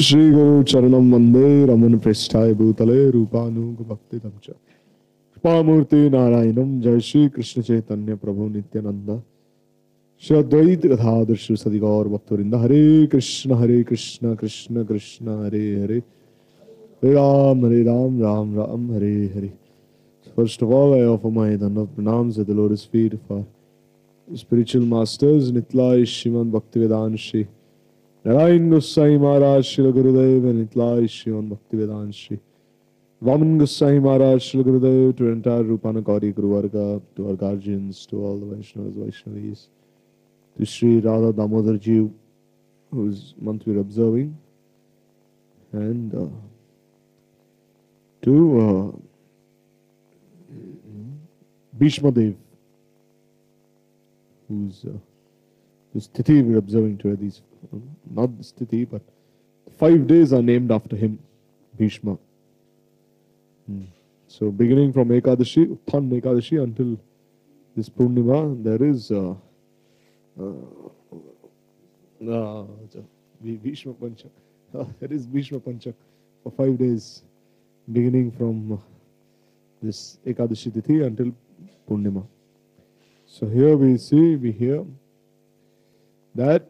Shri Guru Charanam Vande Raman Prishthaya Bhutale Rupanuga Bhakti Tamcha Kripamurti Narayanam Jai Shri Krishna Chaitanya Prabhu Nityananda Shri Advaita Gadadhar Shri Sadigaur Bhaktavinda Hare Krishna Krishna Krishna Hare Hare Hare Ram Ram Hare Hare. First of all, I offer my Dhanava Pranams at the lotus feet of our spiritual masters, Nitlai Shriman Bhaktivedanta Shri Narayan Goswami Maharaj Srila Gurudev, and Nitlai Shriman Bhaktivedanta Shri Vaman Goswami Maharaj Srila Gurudev, to our entire Rupana Gauri Guru Varga, to our guardians, to all the Vaishnavas, Vaishnavis, to Sri Radha Damodar Ji, whose month we are observing, and to Bhishma Dev, whose Tithi we are observing today. These, not this Tithi, but 5 days are named after him, Bhishma. So beginning from Ekadashi, Uttan Ekadashi, until this Purnima, there is Bhishma Panchak. There is Bhishma Panchak for 5 days, beginning from this Ekadashi Tithi until Purnima. So here we hear that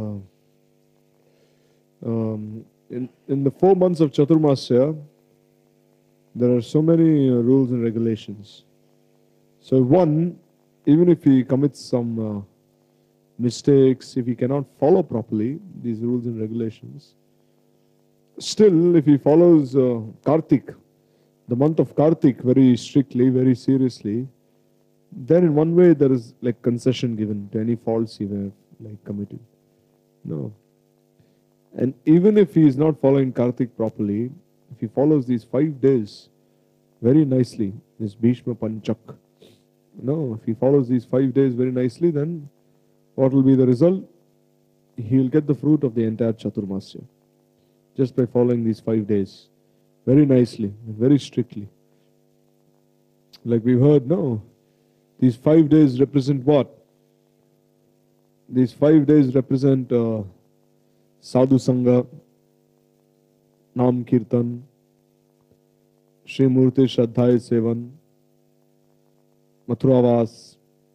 in the 4 months of Chaturmasya, there are so many rules and regulations. So one, even if he commits some mistakes, if he cannot follow properly these rules and regulations, still if he follows Kartik, the month of Kartik, very strictly, very seriously, then in one way there is like concession given to any faults he may have like committed. No. And even if he is not following Kartik properly, if he follows these 5 days very nicely, this Bhishma Panchak, no, if he follows these 5 days very nicely, then what will be the result? He will get the fruit of the entire Chaturmasya, just by following these 5 days very nicely and very strictly. Like we heard, no, these 5 days represent what? These 5 days represent Sadhu Sangha, Nam Kirtan, Shri Murti Shraddhai Sevan, Mathuravas,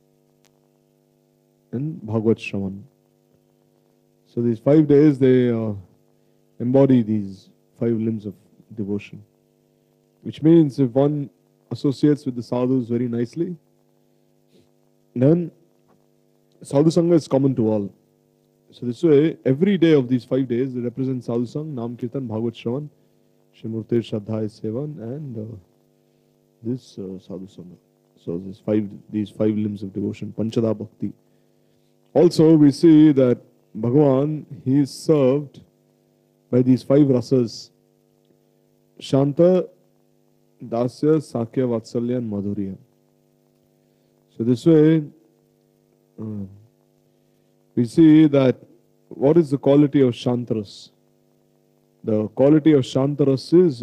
and Bhagavad Shravan. So these 5 days, they embody these 5 limbs of devotion. Which means if one associates with the sadhus very nicely, then Sadhu Sangha is common to all. So this way, every day of these 5 days, they represent Sadhu Sangha, Nam Kirtan, Bhagavad Shravan, Shri Murti Shraddhai Sevan, and this Sadhu Sangha. So these 5 limbs of devotion, Panchada Bhakti. Also, we see that Bhagavan, he is served by these 5 rasas: Shanta, Dasya, Sakya, Vatsalya, and Madhurya. So this way, we see that what is the quality of Shantaras? The quality of Shantaras is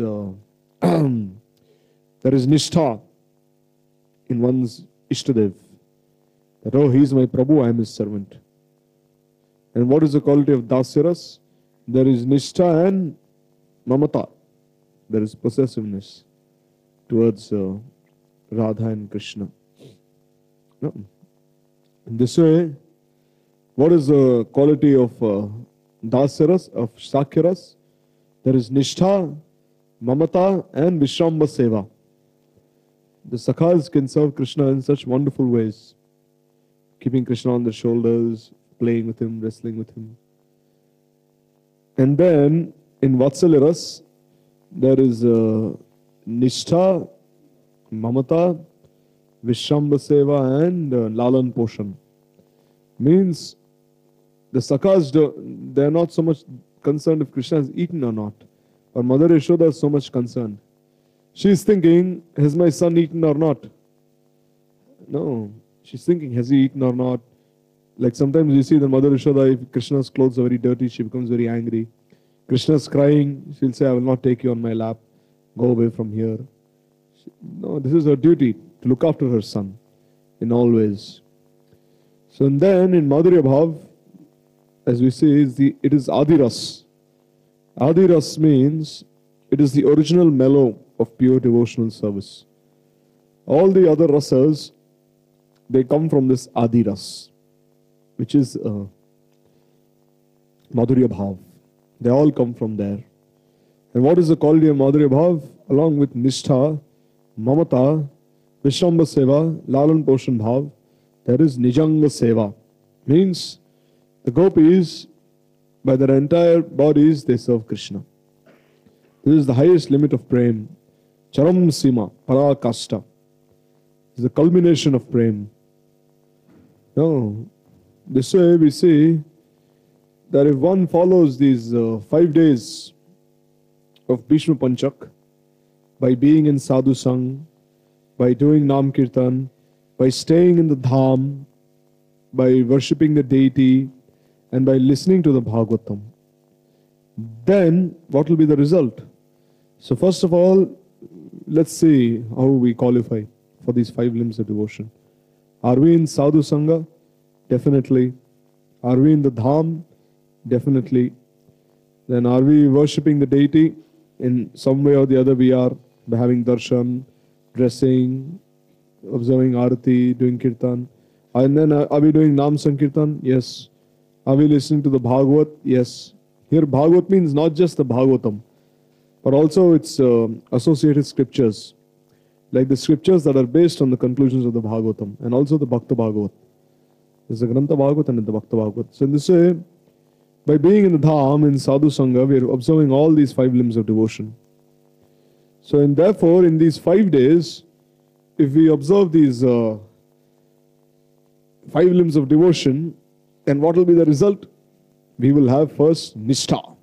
there is Nishtha in one's Ishtadev. That, oh, he is my Prabhu, I am his servant. And what is the quality of Dasyaras? There is Nishtha and Mamata. There is possessiveness towards Radha and Krishna. No. In this way, what is the quality of Dasyaras, of Sakyaras? There is Nishtha, Mamata, and Vishramba Seva. The Sakhas can serve Krishna in such wonderful ways, keeping Krishna on their shoulders, playing with him, wrestling with him. And then in Vatsalyaras, there is Nishtha, Mamata, Vishramba Seva, and Lalan Poshan. Means the Sakhas, they are not so much concerned if Krishna has eaten or not. But Mother Yashoda is so much concerned. She is thinking, has my son eaten or not? No. She's thinking, has he eaten or not? Like sometimes you see the Mother Yashoda, if Krishna's clothes are very dirty, she becomes very angry. Krishna's crying, she'll say, I will not take you on my lap. Go away from here. No, this is her duty, to look after her son in all ways. So and then in Madhurya Bhav, as we say, it is Adiras. Adi Ras means it is the original mellow of pure devotional service. All the other rasas, they come from this Adi Ras, which is Madhurya Bhav. They all come from there. And what is the quality of Madhurya Bhav? Along with Nishtha, Mamata, Vishramba Seva, Lalan Poshan Bhav, there is Nijanga Seva. Means the gopis, by their entire bodies, they serve Krishna. This is the highest limit of prem. Charam Sima, Parakasta. Is the culmination of prem. Now, this way we see that if one follows these 5 days of Bhishma Panchak, by being in Sadhu Sang, by doing Nam Kirtan, by staying in the Dham, by worshipping the deity, and by listening to the Bhagavatam, then what will be the result? So first of all, let's see how we qualify for these 5 limbs of devotion. Are we in Sadhu Sangha? Definitely. Are we in the Dham? Definitely. Then are we worshipping the deity? In some way or the other we are, by having darshan, dressing, observing arati, doing kirtan. And then are we doing Nam Sankirtan? Yes. Are we listening to the Bhagavat? Yes. Here Bhagavat means not just the Bhagavatam, but also its associated scriptures, like the scriptures that are based on the conclusions of the Bhagavatam, and also the Bhakta Bhagavat. There's the Grantha Bhagavat and the Bhakta Bhagavat. So in this way, by being in the Dham, in Sadhu Sangha, we are observing all these 5 limbs of devotion. So and therefore, in these 5 days, if we observe these 5 limbs of devotion, then what will be the result? We will have first Nishtha.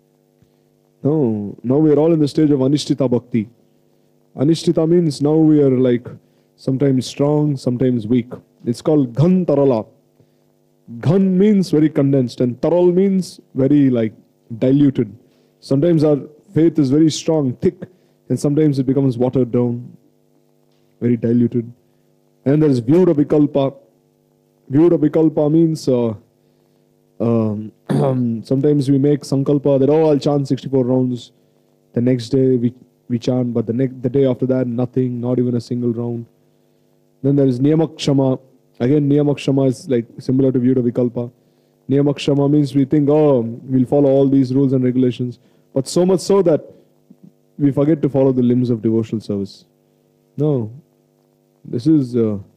Now we are all in the stage of Anishtita Bhakti. Anishtita means now we are like sometimes strong, sometimes weak. It's called Ghan Tarala. Ghan means very condensed and Taral means very like diluted. Sometimes our faith is very strong, thick, and sometimes it becomes watered down, very diluted. And there is Vyura Vikalpa. Vyura Vikalpa means sometimes we make sankalpa that, I'll chant 64 rounds. The next day we chant, but the day after that, nothing, not even a single round. Then there is Niyamakshama. Again, Niyamakshama is like similar to Vyura Vikalpa. Niyamakshama means we think, we'll follow all these rules and regulations, but so much so that we forget to follow the limbs of devotional service. No, this is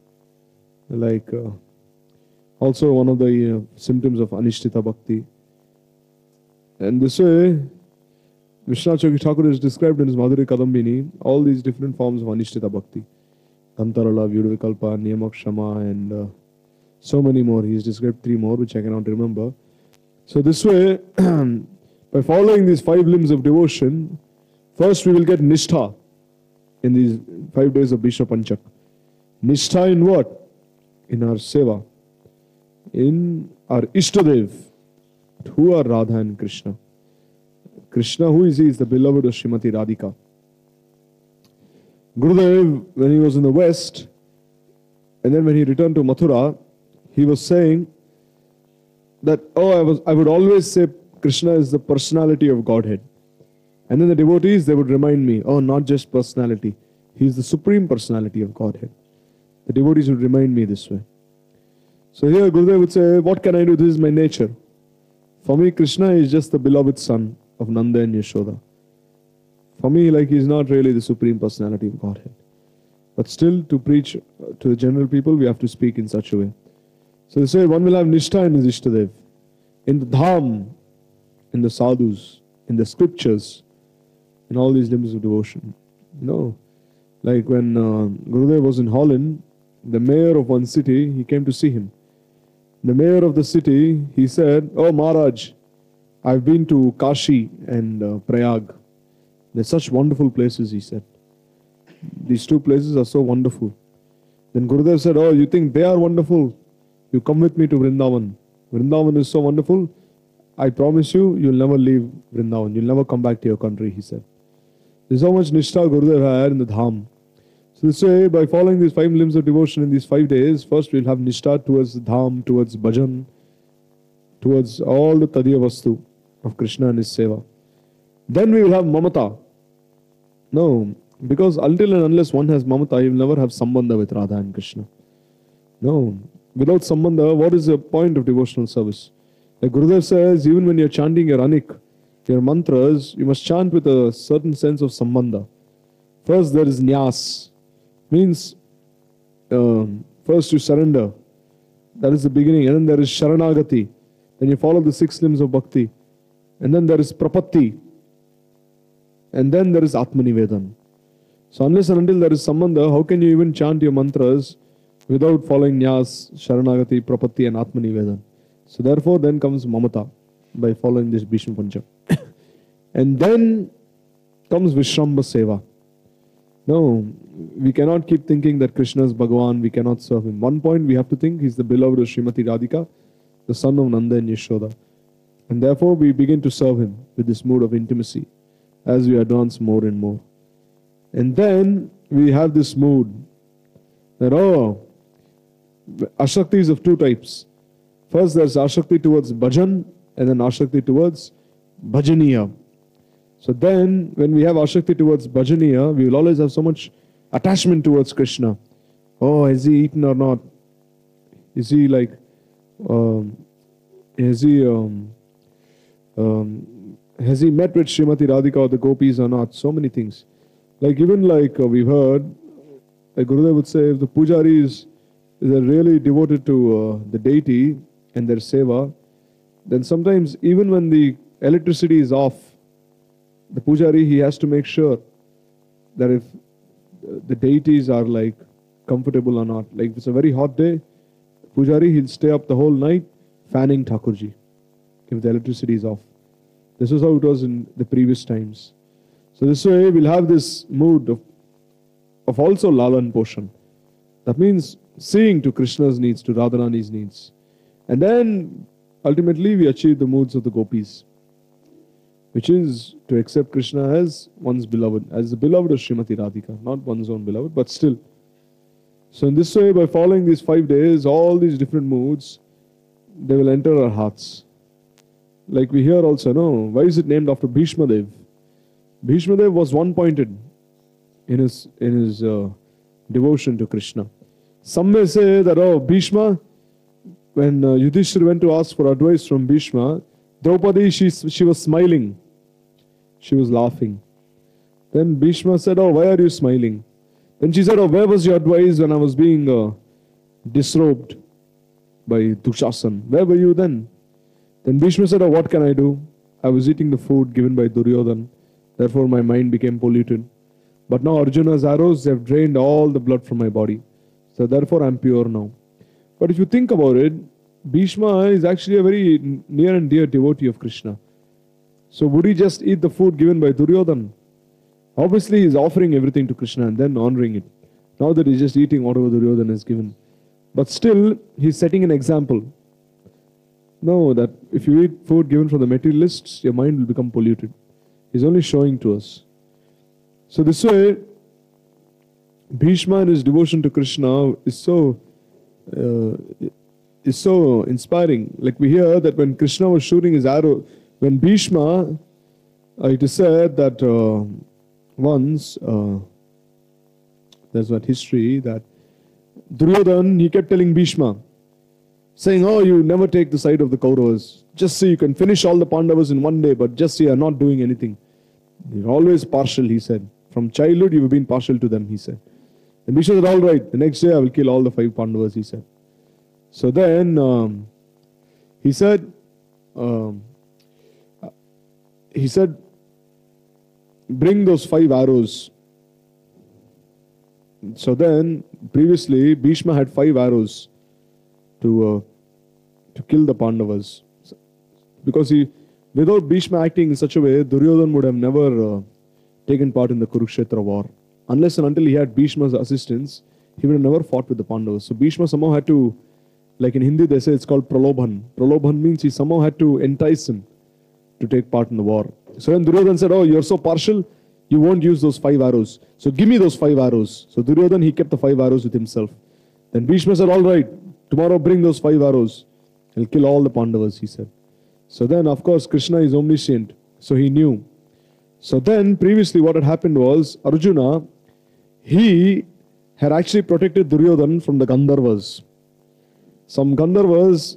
also one of the symptoms of Anishtita Bhakti. And this way, Vishwanath Chakravarti Thakur is described in his Madhuri Kadambini, all these different forms of Anishtita Bhakti. Kantarala, Vyura Vikalpa, Niyamakshama, and so many more. He's described 3 more, which I cannot remember. So this way, by following these 5 limbs of devotion, first we will get Nishtha in these 5 days of Bhishma Panchak. Nishtha in what? In our Seva. In our Ishtadev. Who are Radha and Krishna? Krishna, who is he? Is the beloved of Srimati Radhika. Gurudev, when he was in the West, and then when he returned to Mathura, he was saying that, I would always say Krishna is the personality of Godhead. And then the devotees, they would remind me, not just personality. He is the supreme personality of Godhead. The devotees would remind me this way. So here Gurudev would say, what can I do? This is my nature. For me, Krishna is just the beloved son of Nanda and Yashoda. For me, he is not really the supreme personality of Godhead. But still, to preach to the general people, we have to speak in such a way. So they say one will have Nishtha in his Ishtadev, in the Dham, in the sadhus, in the scriptures, in all these limbs of devotion. Like when Gurudev was in Holland, the mayor of one city, he came to see him. The mayor of the city, he said, Maharaj, I've been to Kashi and Prayag. They're such wonderful places, he said. These 2 places are so wonderful. Then Gurudev said, you think they are wonderful? You come with me to Vrindavan. Vrindavan is so wonderful. I promise you, you'll never leave Vrindavan. You'll never come back to your country, he said. There's so much Nishtha Gurudev had in the Dham. So this way, by following these 5 limbs of devotion in these 5 days, first we'll have Nishtha towards the Dham, towards Bhajan, towards all the Tadiya Vastu of Krishna and his Seva. Then we will have mamata. No, because until and unless one has mamata, you will never have sambandha with Radha and Krishna. No, without sambandha, what is the point of devotional service? Like Gurudev says, even when you're chanting your anik, your mantras, you must chant with a certain sense of sambandha. First, there is nyas, means first you surrender. That is the beginning. And then there is sharanagati. Then you follow the 6 limbs of bhakti. And then there is prapatti. And then there is atmanivedan. So unless and until there is sambandha, how can you even chant your mantras without following nyas, sharanagati, prapatti and atmanivedan? So therefore then comes mamata by following this Bhishma Pancham. And then comes Vishramba Seva. No, we cannot keep thinking that Krishna is Bhagavan, we cannot serve him. One point we have to think he's the beloved of Srimati Radhika, the son of Nanda and Yashoda. And therefore we begin to serve him with this mood of intimacy as we advance more and more. And then we have this mood that, Ashakti is of 2 types. First there's Ashakti towards bhajan and then Ashakti towards bhajaniya. So then, when we have Ashakti towards bhajaniya, we will always have so much attachment towards Krishna. Oh, has he eaten or not? Is he like, has he met with Srimati Radhika or the gopis or not? So many things. Like even like we've heard, like Gurudev would say, if the pujari is really devoted to the deity and their seva, then sometimes even when the electricity is off, the pujari, he has to make sure that if the deities are like comfortable or not. Like if it's a very hot day, pujari, he'll stay up the whole night fanning Thakurji if the electricity is off. This is how it was in the previous times. So this way we'll have this mood of also Lalan Poshan. That means seeing to Krishna's needs, to Radharani's needs. And then ultimately we achieve the moods of the gopis, which is to accept Krishna as one's beloved, as the beloved of Srimati Radhika, not one's own beloved, but still. So in this way, by following these 5 days, all these different moods, they will enter our hearts. Like we hear also, no, why is it named after Bhishma Dev? Bhishma Dev was one-pointed in his devotion to Krishna. Some may say that, Bhishma, when Yudhishthira went to ask for advice from Bhishma, Draupadi, she was smiling. She was laughing. Then Bhishma said, why are you smiling? Then she said, where was your advice when I was being disrobed by Dushasan? Where were you then? Then Bhishma said, what can I do? I was eating the food given by Duryodhan. Therefore my mind became polluted. But now Arjuna's arrows have drained all the blood from my body. So therefore I'm pure now. But if you think about it, Bhishma is actually a very near and dear devotee of Krishna. So would he just eat the food given by Duryodhan? Obviously he's offering everything to Krishna and then honoring it. Now that he's just eating whatever Duryodhan has given. But still, he's setting an example. No, that if you eat food given from the materialists, your mind will become polluted. He's only showing to us. So this way, Bhishma and his devotion to Krishna is so inspiring. Like we hear that when Krishna was shooting his arrow, when Bhishma, it is said that once, there's that history that Duryodhan, he kept telling Bhishma, saying, you never take the side of the Kauravas. Just see, you can finish all the Pandavas in one day, but just see, you're not doing anything. You're always partial, he said. From childhood, you've been partial to them, he said. And Bhishma said, all right, the next day I will kill all the 5 Pandavas, he said. So then he said, bring those 5 arrows. So then, previously, Bhishma had 5 arrows to kill the Pandavas. Because without Bhishma acting in such a way, Duryodhan would have never taken part in the Kurukshetra war. Unless and until he had Bhishma's assistance, he would have never fought with the Pandavas. So Bhishma somehow had to, like in Hindi they say it's called Pralobhan. Pralobhan means he somehow had to entice him to take part in the war. So when Duryodhan said, you're so partial, you won't use those 5 arrows. So give me those 5 arrows. So Duryodhan, he kept the 5 arrows with himself. Then Bhishma said, all right, tomorrow bring those 5 arrows. He'll kill all the Pandavas, he said. So then, of course, Krishna is omniscient. So he knew So then, previously, what had happened was Arjuna, he had actually protected Duryodhan from the Gandharvas. Some Gandharvas,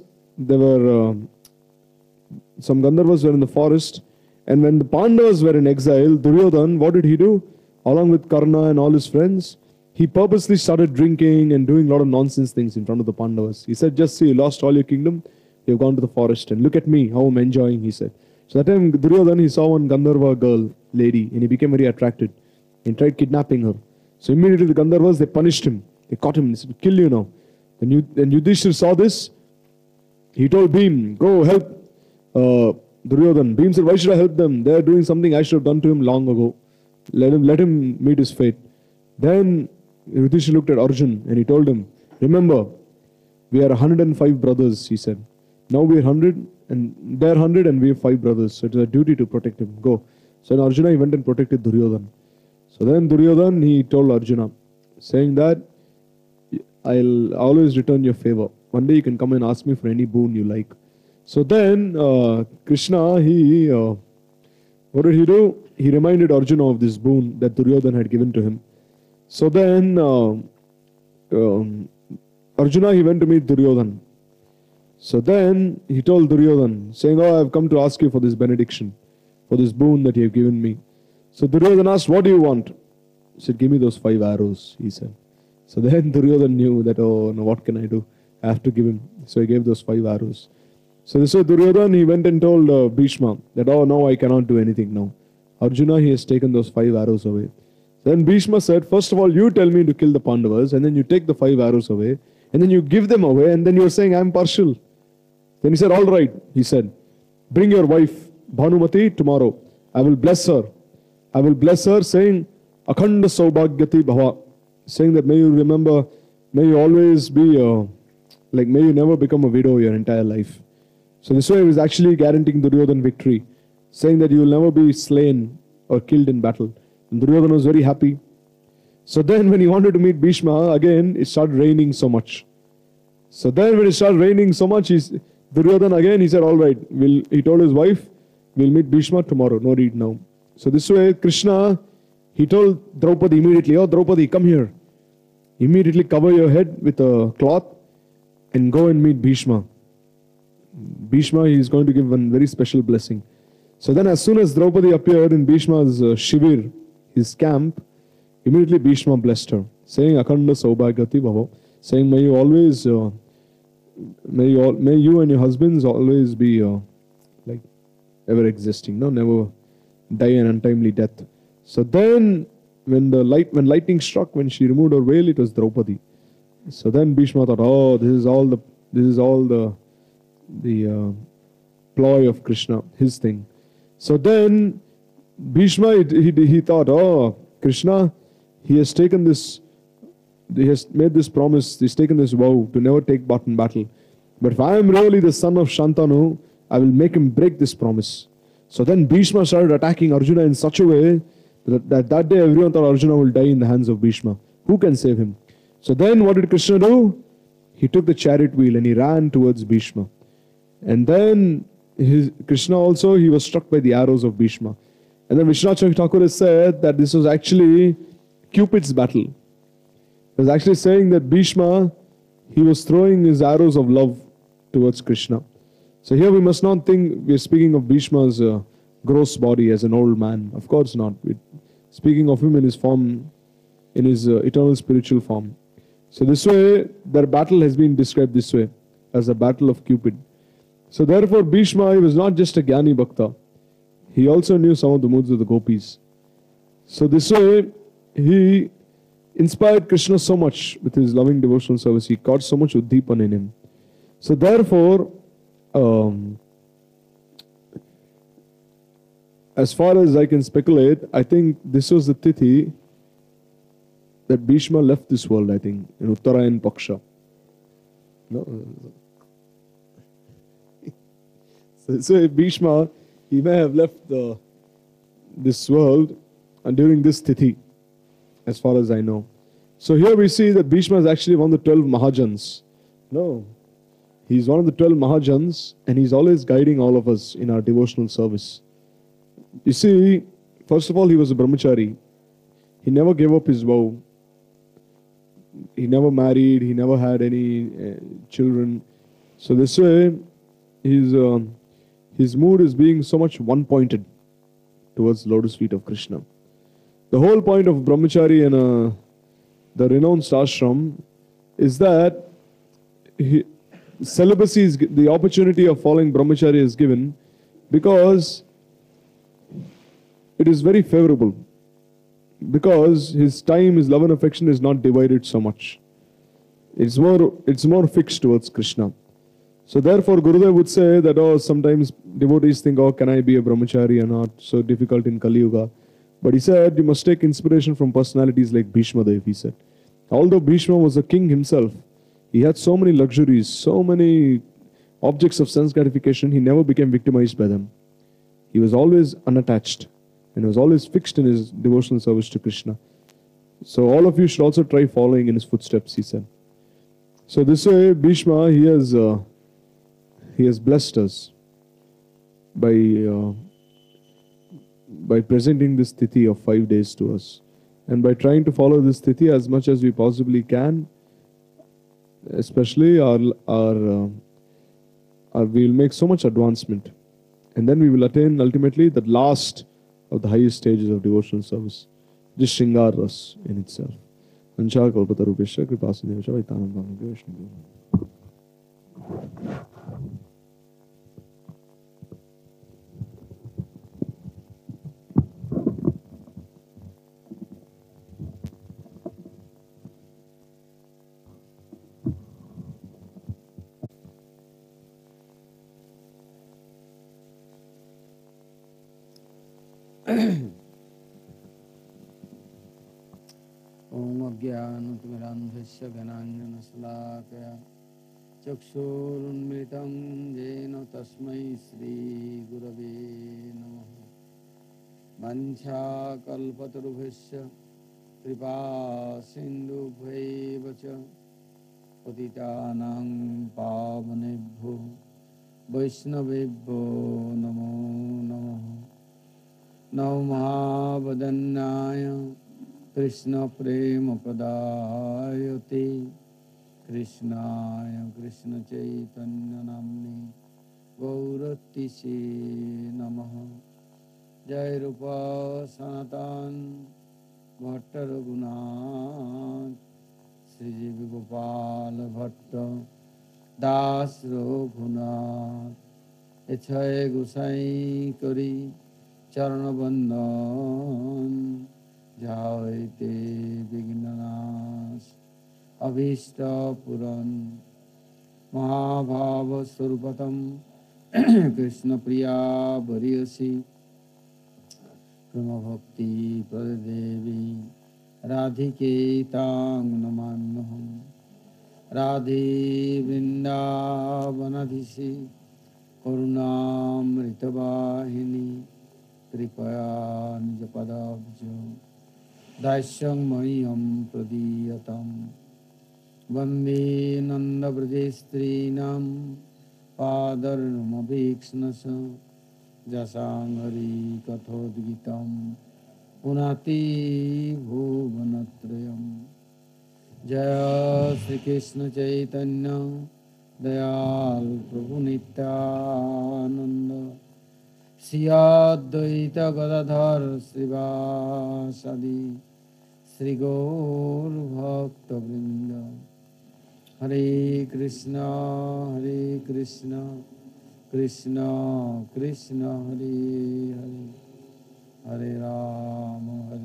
some Gandharvas were in the forest, and when the Pandavas were in exile, Duryodhan, what did he do? Along with Karna and all his friends, he purposely started drinking and doing a lot of nonsense things in front of the Pandavas. He said, just see, you lost all your kingdom, you've gone to the forest, and look at me, how I'm enjoying, he said. So that time, Duryodhan, he saw one Gandharva girl, lady, and he became very attracted and tried kidnapping her. So immediately the Gandharvas, they punished him. They caught him, they said, kill you now. And Yudhishthir saw this, he told Bhim, go help Duryodhan. Bhim said, why should I help them? They are doing something I should have done to him long ago. Let him meet his fate. Then Yudhishthir looked at Arjun and he told him, remember, we are 105 brothers, he said. Now we are 100 and they are 100 and we have 5 brothers. So it is a duty to protect him. Go. So in Arjuna, he went and protected Duryodhan. So then Duryodhan, he told Arjuna, saying that, I'll always return your favor. One day you can come and ask me for any boon you like. So then Krishna, what did he do? He reminded Arjuna of this boon that Duryodhan had given to him. So then Arjuna, he went to meet Duryodhan. So then he told Duryodhan, saying, oh, I've come to ask you for this benediction, for this boon that you have given me. So Duryodhan asked, what do you want? He said, give me those 5 arrows, he said. So then Duryodhan knew that, oh, no, what can I do? I have to give him. So he gave those 5 arrows. So this way Duryodhan, he went and told Bhishma that, oh, no, I cannot do anything now. Arjuna, he has taken those 5 arrows away. Then Bhishma said, first of all, you tell me to kill the Pandavas, and then you take the 5 arrows away, and then you give them away, and then you're saying, I'm partial. Then he said, all right, he said, bring your wife, Bhanumati, tomorrow. I will bless her. I will bless her, saying, Akhanda Saubhagyati Bhava. Saying that may you remember, may you always be, may you never become a widow your entire life. So this way he was actually guaranteeing Duryodhan victory, saying that you will never be slain or killed in battle. And Duryodhan was very happy. So then when he wanted to meet Bhishma, again, it started raining so much. So then when it started raining so much, Duryodhan again, he said, all right, he told his wife, we'll meet Bhishma tomorrow, no need now. So this way, Krishna, he told Draupadi immediately, oh Draupadi, come here. Immediately cover your head with a cloth and go and meet Bhishma. Bhishma, he is going to give one very special blessing. So then as soon as Draupadi appeared in Bhishma's shivir, his camp, immediately Bhishma blessed her, saying, Akhanda Saubhagyati Bhava, saying, may you always, may you and your husbands always be ever existing, no, never die an untimely death. So then, when lightning struck, when she removed her veil, it was Draupadi. So then Bhishma thought, oh, this is all the ploy of Krishna, his thing. So then Bhishma, he thought, oh, Krishna, he has taken this, he has made this promise, he's taken this vow to never take part in battle. But if I am really the son of Shantanu, I will make him break this promise. So then Bhishma started attacking Arjuna in such a way that day everyone thought Arjuna will die in the hands of Bhishma. Who can save him? So then what did Krishna do? He took the chariot wheel and he ran towards Bhishma. And then Krishna also, he was struck by the arrows of Bhishma. And then Vishwanath Thakur has said that this was actually Cupid's battle. He was actually saying that Bhishma, he was throwing his arrows of love towards Krishna. So here we must not think we are speaking of Bhishma's gross body as an old man. Of course not. We're speaking of him in his form, in his eternal spiritual form. So this way, their battle has been described this way, as the battle of Cupid. So therefore, Bhishma, he was not just a Gyani Bhakta. He also knew some of the moods of the gopis. So this way, he inspired Krishna so much with his loving devotional service. He caught so much Uddipan in him. So therefore, as far as I can speculate, I think this was the tithi that Bhishma left this world, I think, in Uttarayan Paksha. No. So Bhishma, he may have left this world and during this tithi, as far as I know. So here we see that Bhishma is actually one of the 12 Mahajans. No, he's one of the 12 Mahajans and he's always guiding all of us in our devotional service. You see, first of all, he was a brahmachari. He never gave up his vow. He never married. He never had any children. So this way, his mood is being so much one-pointed towards lotus feet of Krishna. The whole point of brahmachari and the renounced ashram is that celibacy is the opportunity of following brahmachari is given because it is very favorable. Because his time, his love and affection is not divided so much. It's more fixed towards Krishna. So therefore, Gurudev would say that, oh, sometimes devotees think, oh, can I be a brahmachari or not? So difficult in Kali Yuga. But he said, you must take inspiration from personalities like Bhishma Dev, he said. Although Bhishma was a king himself, he had so many luxuries, so many objects of sense gratification, he never became victimized by them. He was always unattached and was always fixed in his devotional service to Krishna. So all of you should also try following in his footsteps, he said. So this way, Bhishma, he has blessed us by presenting this tithi of 5 days to us. And by trying to follow this tithi as much as we possibly can, especially we'll make so much advancement. And then we will attain ultimately the last of the highest stages of devotional service, just Shringar Ras in itself. Ancha Kalpatarupesha Kripasinevasha Vaitanam Vishnu. Om Ajnanatimirandhasya Ghananjana Salakaya Chakshurunmritam Jena Tasmai Shri Gurave Namaha Vancha Kalpatarubhasya Kripa Sindhubhaivacha Patitanam Pavanebhyo Vaishnavebhyo Namo Namaha Namo Mahavadanyaya Krishna Prema Padayate Krishnaya Krishna Chaitanya Namni Gauratise Namaha Jai Rupa Sanatan Bhatta Raghunath Sri Jiva Gopala Bhatta Das Raghunath Echai Gosai Kari Charana Bandhan Jaite Vignanas Avishta Puran Mahabhava Surupatam Krishna Priya Bhariyasi Prama Bhakti Pradevi Radhike Tang Namannaham Radhe Vrindavanadhisi Karunam Ritavahini Kripaya Nijapadabjo Dasyang Mayam Pradiyatam Vande Nanda Brajestrinam Padarnamaviksnasa Jasangari Kathodgitam Punati Bhuvanatrayam Jaya Sri Krishna Chaitanya Dayal Prabhu Nityananda Sri Advaita Gadadhar Srivasadi Sri Gaur Bhakta Vrinda Hare Krishna Krishna Krishna Hare Hare Hare Rama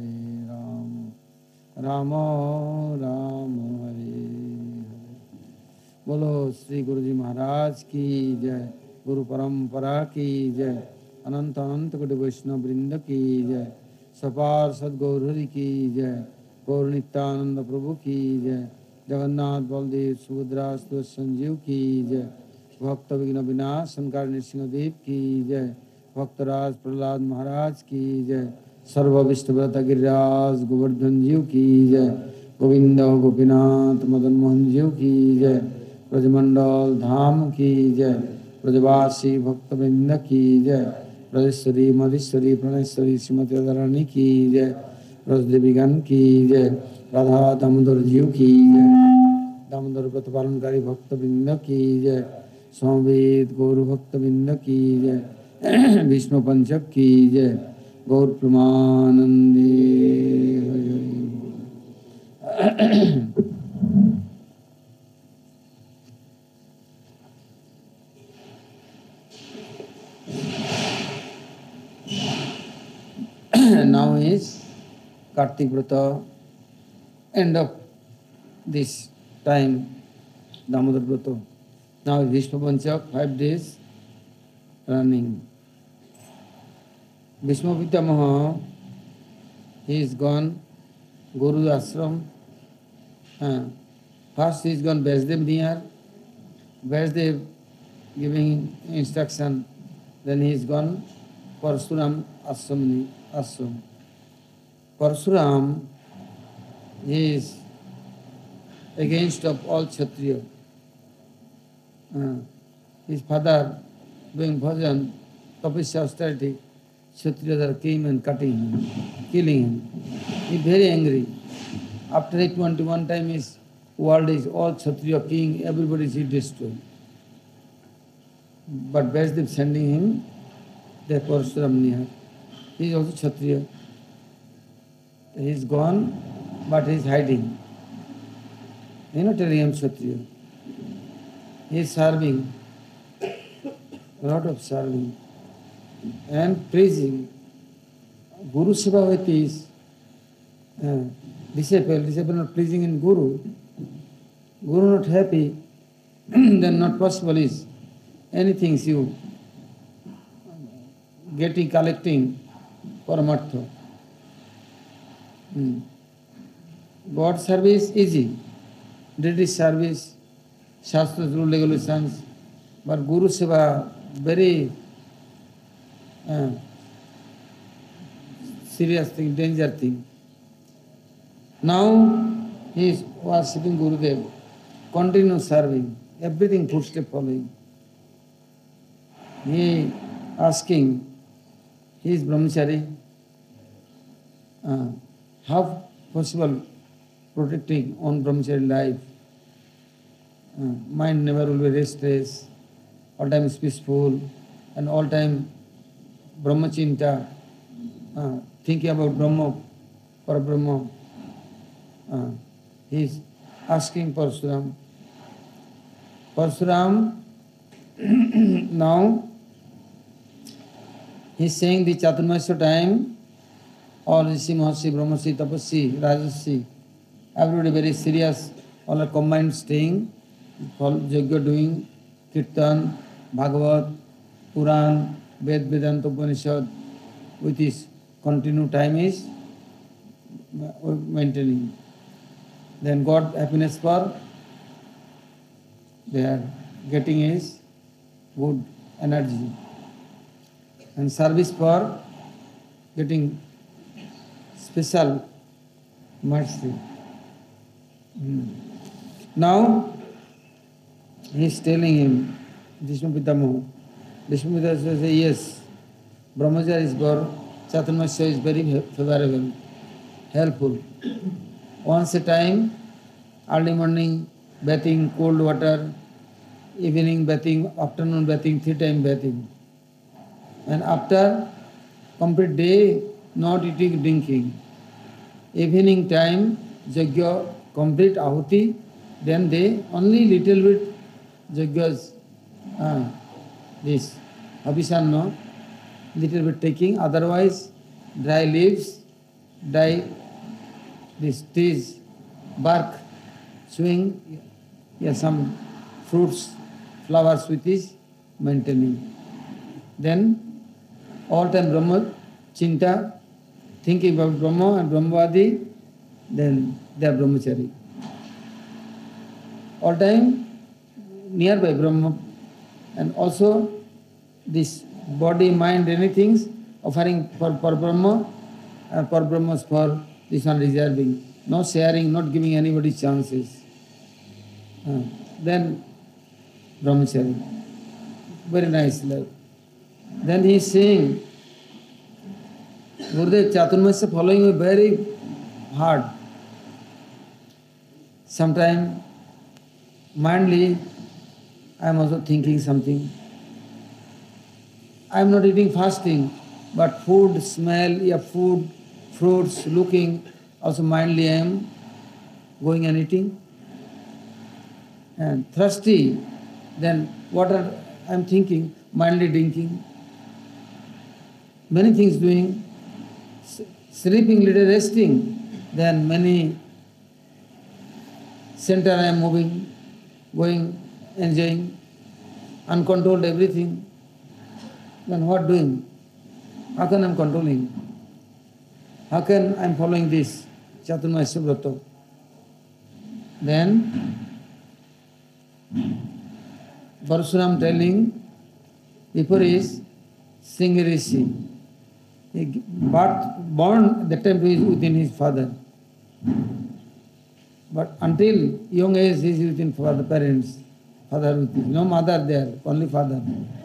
Rama Rama Hare Hare Bolo Sri Guruji Maharaj ki Jai Guru Parampara ki Jai अनंत अनंत कोटि वैष्णव वृंद की जय सपार सद्गौर हरि की जय गौर नित्यानंद प्रभु की जय जगन्नाथ बलदेव सुभद्रा संजीव की जय भक्त विघ्न विनाश शंकर नृसिंहदेव की जय भक्तराज प्रहलाद महाराज की जय सर्व विष्णुव्रत गिरिराज गोवर्धन जीव की जय गोविंद गोपीनाथ मदन मोहन जीव की जय ब्रजमंडल धाम की जय ब्रजवासी भक्तवृंद की जय Rajeshwari, Madheshwari, Praneshwari, Srimati Radharani ki jai, Rasdevi Gan ki jai, Radha Damodar Jiu ki jai, Damodar Vrata Palankari Bhakta Vrinda ki jai, Samved Gaur Bhakta Vrinda ki jai, Vishnu Panchak ki jai, Gaur Pramanande Hari Bol. Now is Kartik Vrata, end of this time, Damodar Vrata. Now is Vishnu Panchak, 5 days running. Bhishma Pitamaha, he is gone, Guru Ashram. First he is gone Vyasdev near, Vyasdev giving instruction, then he is gone Parsuram Ashram. Parsuram is against of all Kshatriya. His father doing bhajan, tapasya austerity, Kshatriyas came and cutting him, killing him. He is very angry. After 821 time his world is all Kshatriya king, everybody is destroyed. But Vyasdev sending him, the Parsuram near. He is also Kshatriya. He is gone, but he is hiding. You know, telling him Kshatriya. He is serving, a lot of serving, and praising. Guru Seva with his disciple not pleasing in Guru, Guru not happy, then not possible is anything you getting, collecting Paramartha. God service easy, deity service, Shastra's rule regulations, but Guru Seva very serious thing, danger thing. Now he is worshipping Gurudev, continue serving, everything footstep following. He asking, he is brahmachari, how possible protecting on brahmachari life? Mind never will be restless, all time is peaceful, and all time brahmachinta, thinking about Brahma, Parabrahma. He is asking Parsuram. Parsuram, now he is saying the Chaturmasya time, all Rishi, Maharshi, Brahmarshi, Tapasya, Rajarshi, everybody very serious, all are combined staying, all Yajna doing, Kirtan, Bhagavat, Puran, Ved, Vedanta, Upanishad, with his continued time is maintaining. Then God happiness for they are getting is good energy. And service for getting special mercy. Now he is telling him, Vishnu Pitamaha. Vishnu Pitamaha says, yes, Brahmacharya is for Chaturmasya is very favorable, helpful. Once a time, early morning bathing, cold water, evening bathing, afternoon bathing, 3 times bathing. And after complete day, not eating, drinking. Evening time, Yajna, complete ahuti, then they only little bit Yajnas, this Abhisanna, little bit taking, otherwise dry leaves, dry this trees, bark, swing, some fruits, flowers with this maintaining. Then all time Brahma, Chinta, thinking about Brahma and Brahmavadi, then they are Brahmachari. All time nearby Brahma, and also this body, mind, anything offering for Brahma, and for Brahmas for this one reserving, no sharing, not giving anybody chances. Then Brahmachari, very nice life. Then he is saying, Gurudev Chaturmasya following me very hard. Sometimes mindly I am also thinking something. I am not eating fasting, but food, smell, food, fruits, looking, also mindly I am going and eating. And thirsty, then water I am thinking, mindly drinking. Many things doing, sleeping, little resting, then many center I am moving, going, enjoying, uncontrolled everything. Then what doing? How can I am controlling? How can I am following this Chaturmasya Vrata? Then Parasuram telling, before is Singha Rishi. He born that time he is within his father. But until young age he is within father, parents. Father with him. No mother there, only father.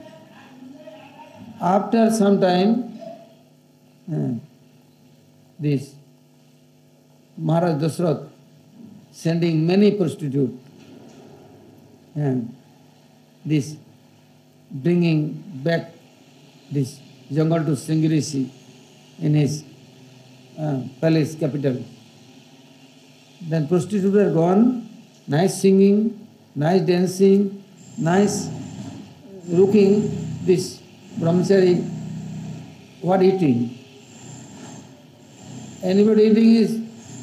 After some time, this Maharaj Dasrath sending many prostitutes, and this bringing back this jungle to Singha Rishi in his palace capital. Then prostitutes are gone, nice singing, nice dancing, nice looking, this brahmachari, what eating? Anybody eating is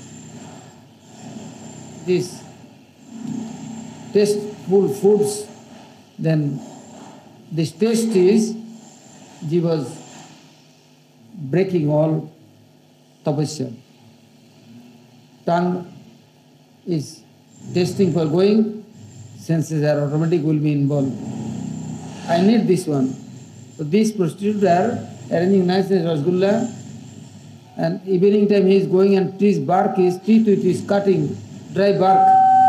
this tasteful foods, then this taste is jiva's breaking all tapasya. Tongue is tasting for going, senses are automatic will be involved. I need this one. So these prostitutes are arranging nice rasgulla, and evening time he is going and trees bark his teeth with his cutting, dry bark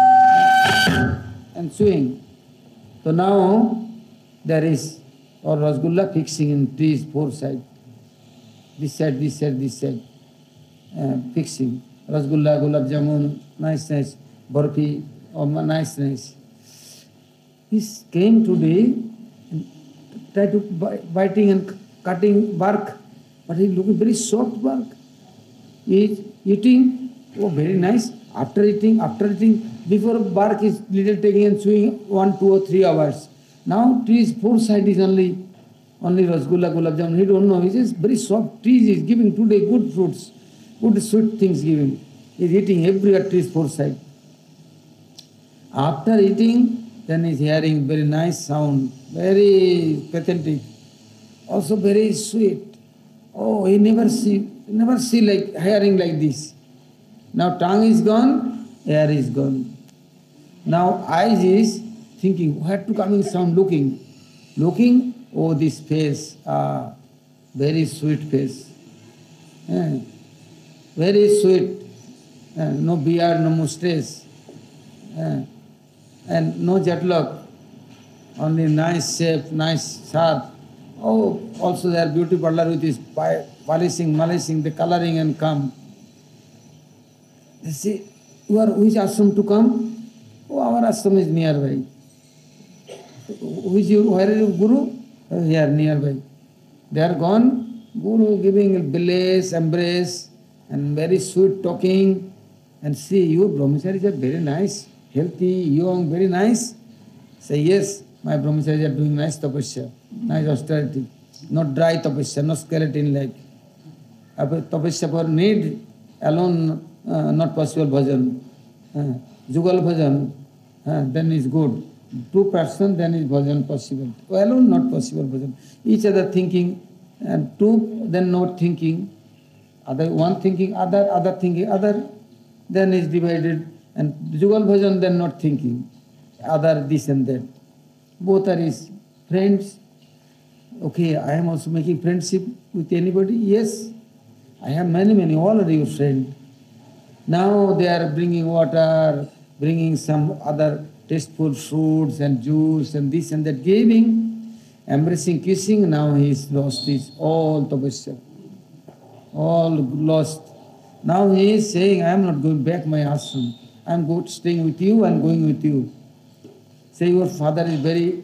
and chewing. So now there is or rasgulla fixing in trees four sides. This side, this side, this side. Fixing. Rasgulla, gulab jamun, nice, barfi, nice. He came today and tried to biting and cutting bark, but he looking very soft bark. He is eating, oh very nice. After eating, before bark is little taking and chewing 1, 2 or 3 hours. Now trees four side is only rasgulla, gulab jamun. He don't know. He says very soft trees is giving today good fruits, good sweet things giving. He is eating everywhere trees four side. After eating, then he is hearing very nice sound, very pathetic, also very sweet. Oh, he never see like hearing like this. Now tongue is gone, air is gone. Now eyes is thinking, where to coming sound, looking, oh this face, very sweet face. Very sweet, no beard, no mustache, and no jetlock, only nice shape, nice sharp. Oh, also there beauty parlor with his polishing, the coloring and come. They say, you are which ashram to come? Oh, our ashram is nearby. Where are you, Guru? Here, nearby. They are gone, Guru giving bliss, embrace, and very sweet talking. And see, you brahmacharis are very nice, healthy, young, very nice. Say, yes, my brahmacharis are doing nice tapasya, nice austerity. Not dry tapasya, not skeleton like. Tapasya for need alone, not possible bhajan. Jugal bhajan, then is good. 2 persons, then is bhajan possible. Alone not possible bhajan. Each other thinking, and 2, then not thinking. One thinking, other thinking, other, then is divided. And Jugal bhajan, then not thinking. Other this and that. Both are his friends. Okay, I am also making friendship with anybody. Yes, I have many, all are your friends. Now they are bringing water, bringing some other tasteful fruits and juice and this and that, giving. embracing, kissing, now he is lost his all tapasya, all lost. Now he is saying, I am not going back my ashram. I am going staying with you and going with you. Say your father is very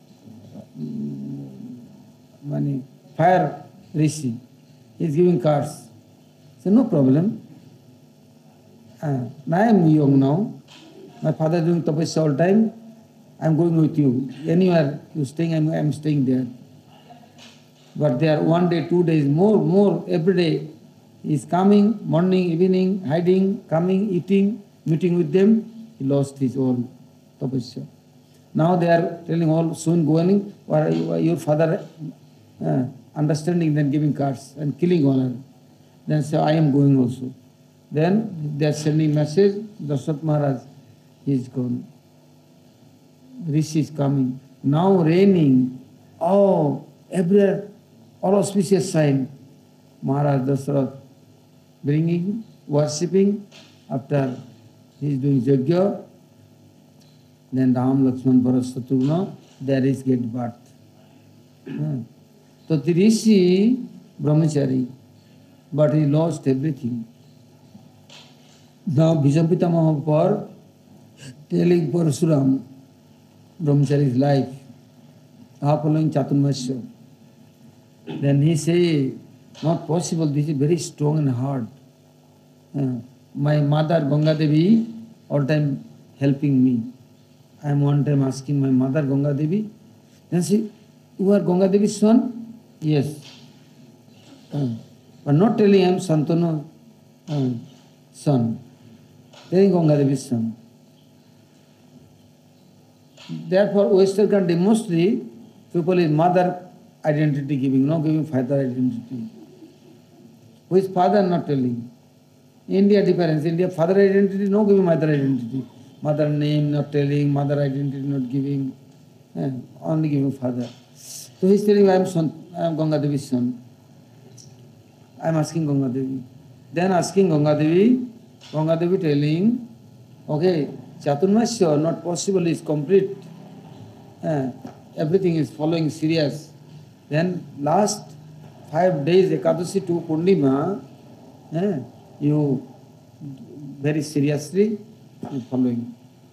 fire rishi. He is giving cards. Say no problem. Now I am young now. My father is doing tapasya all time. I am going with you. Anywhere you staying, I am staying there. But there 1 day, 2 days, more, every day. He is coming, morning, evening, hiding, coming, eating, meeting with them. He lost his all tapasya. Now they are telling all soon going, or your father understanding, then giving cards and killing all. Then say, I am going also. Then they are sending message, Dasaratha Maharaj, he is gone. Rishi is coming. Now raining. Oh, everywhere, all auspicious sign. Maharaj Dasaratha bringing, worshipping. After he is doing yajna, then Ram, Lakshman, Bharat, Shatrugna, there is get birth. So the Rishi, brahmachari, but he lost everything. Now Bhishma Pitamaha telling Parasuram, brahmachari's life, following Chaturmasya. Then he say, not possible, this is very strong and hard. My mother Ganga Devi all time helping me. I am one time asking my mother Ganga Devi, then she, you are Ganga Devi's son? Yes. But not telling I am Santanu son. Telling Ganga Devi's son. Therefore, Western country mostly people is mother identity giving, not giving father identity. Who is father not telling. India difference. India father identity, no giving mother identity. Mother name not telling, mother identity not giving, only giving father. So he is telling, I am Ganga Devi's son. I am asking Ganga Devi. Then asking Ganga Devi telling, okay, Chaturmasya not possible is complete. Everything is following serious. Then last 5 days, Ekadashi to Purnima, you very seriously following.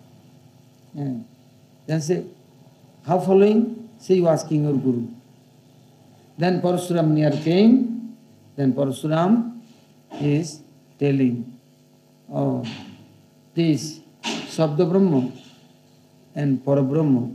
Then say, how following? Say you asking your Guru. Then Parasuram near came. Then Parasuram is telling, oh, this Sabda Brahma and Parabrahma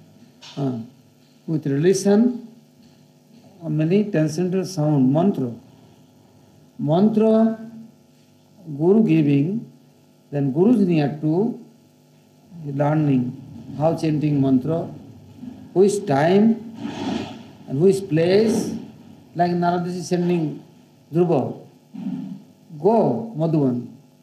with relation of many transcendental sound, mantra. Mantra, Guru giving, then Guru is near to learning how chanting mantra, which time and which place, like Narada is sending Dhruva, go Madhuban.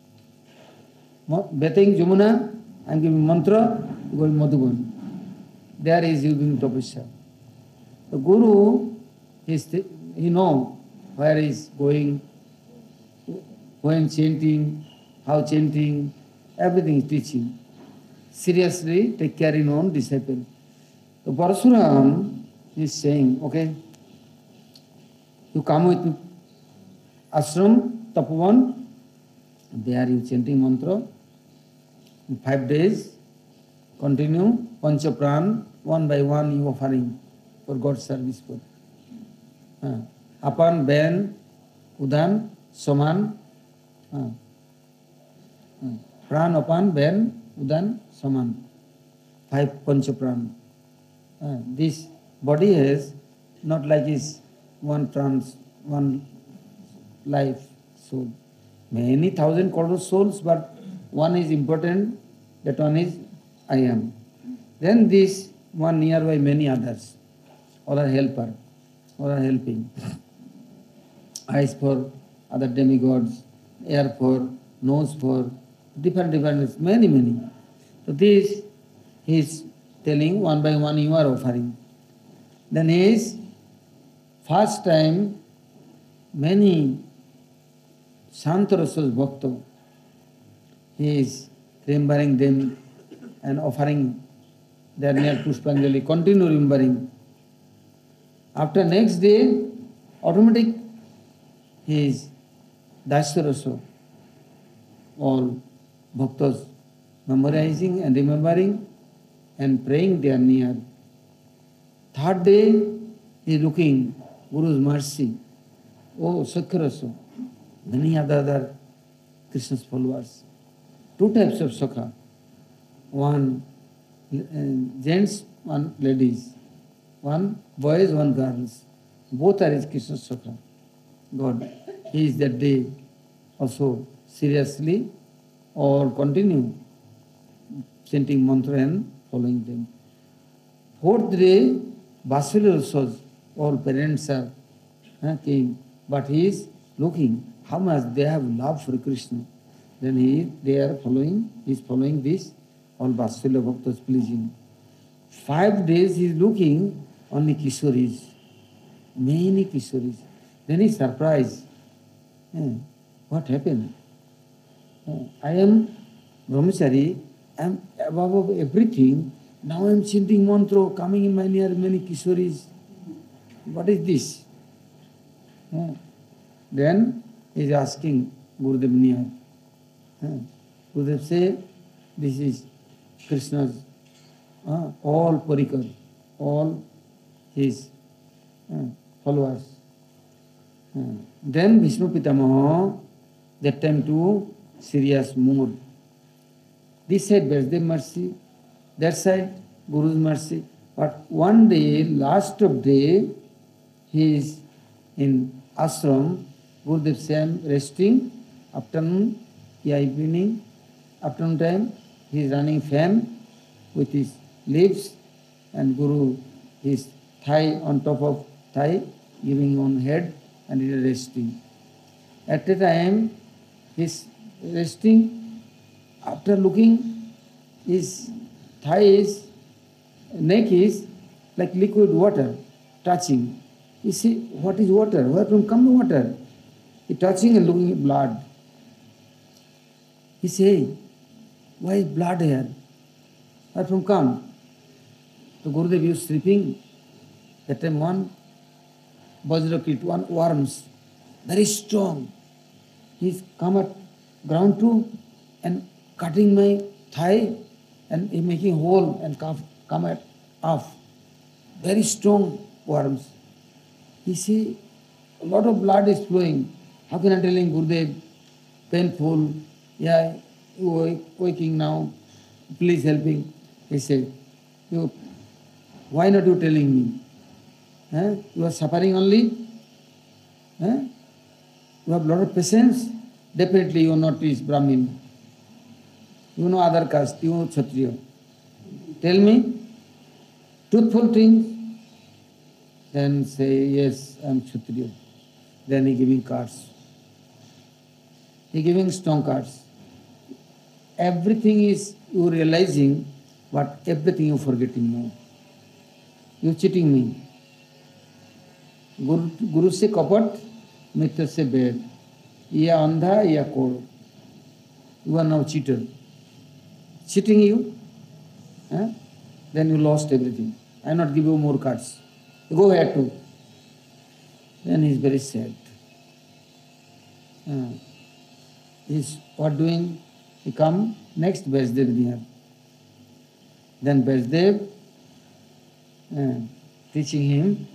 Bathing Jamuna, I am giving mantra, going Madhuban. There is using tapasya. The Guru, he know where he is going, when chanting, how chanting, everything is teaching. Seriously take care in own disciple. So Parasuram is saying, okay, you come with me, ashram, tapovan, there you chanting mantra, in 5 days, continue, pancha pran, one by one you offering for God's service. Apan, Ben, Udan, Saman, Pran, Apan, Ben, Udan, Saman. 5 pancha pran. This body has not like his one trans, one life, soul. Many thousand crore souls, but one is important, that one is I am. Then this one nearby many others, all are helper, all are helping. Eyes for other demigods, ear for, nose for, different, many. So this he is telling one by one you are offering. Then he is first time many Santarasas Bhakta, he is remembering them and offering their near Pushpanjali, continue remembering. After next day, automatic his Dasya all bhaktas memorizing and remembering and praying they are near. Third day, he is looking Guru's mercy. Oh, Sakya many other Krishna's followers. Two types of Sakha. One gents, one ladies. One boys, one girls. Both are his Krishna's Sakha. God, he is that day also seriously or continue chanting mantra and following them. Fourth day, Vasudeva also, all parents are came, but he is looking how much they have love for Krishna. Then he is following this, all Vasudeva Bhaktas pleasing. 5 days he is looking only Kishoris, many Kishoris. Then he is surprised. What happened? I am Brahmachari, I am above everything. Now I am chanting mantra, coming in my near many Kishoris. What is this? Then he is asking Gurudev near. Gurudev say, this is Krishna's all parikar, all his followers. Then Bhishma Pitamaha, that time too serious mood. This side Vasudev mercy, that side Guru's mercy. But one day, last of day, he is in ashram, Gurudev Sam resting, afternoon, evening, afternoon time, he is running fan with his leaves and Guru, his thigh on top of thigh, giving on head and he is resting. At the time, he is resting, after looking, his thigh is, neck is like liquid water touching. You see, what is water? Where from come the water? He touching and looking at blood. He say, why is blood here? Where from come? So Gurudev is sleeping. That time one Vajrakrit, one worms, very strong. He's come at ground too and cutting my thigh and he making hole and come at off. Very strong worms. He see a lot of blood is flowing. How can I tell him, Gurudev, painful, yeah, you waking now, please help him. He said, why not you telling me? You are suffering only? You have a lot of patience? Definitely you are not is Brahmin. You know other caste, you know Kshatriya. Tell me, truthful things. Then say, yes, I am Kshatriya. Then he giving cards. He giving strong cards. Everything is you realizing, but everything you forgetting now. You cheating me. Guru se kapat, mitra se bed. Ya andha, ya kor. You are now cheater. Cheating you, then you lost everything. I not give you more cards. You go ahead too. Then he is very sad. He is what doing? He come next Vasudev near. Then Vasudev teaching him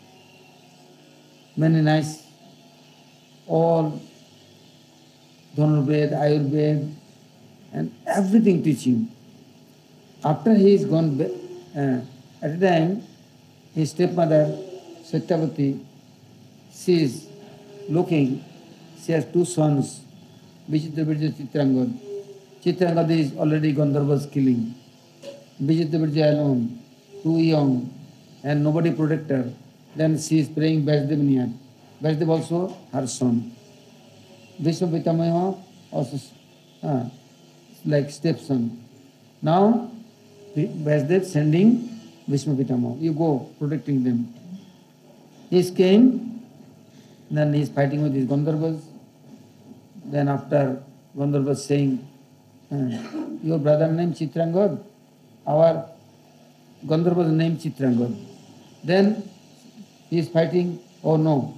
many nice, all Dhanurved, Ayurved, and everything teaching. After he is gone, at the time, his stepmother, Satyavati, she is looking, she has 2 sons, Vichitravirja, Chitrangad. Chitrangad is already Gandharva's killing. Vichitravirja alone, too young, and nobody protect her. Then she is praying Vasudev near. Vasudev also her son. Bhishma Pitamaha also like stepson. Now Vasudev sending Bhishma Pitamaha. You go protecting them. He came, then he is fighting with his Gandharvas. Then after Gandharvas saying, your brother name Chitrangad, our Gandharva's name Chitrangad. Then He is fighting. Oh no.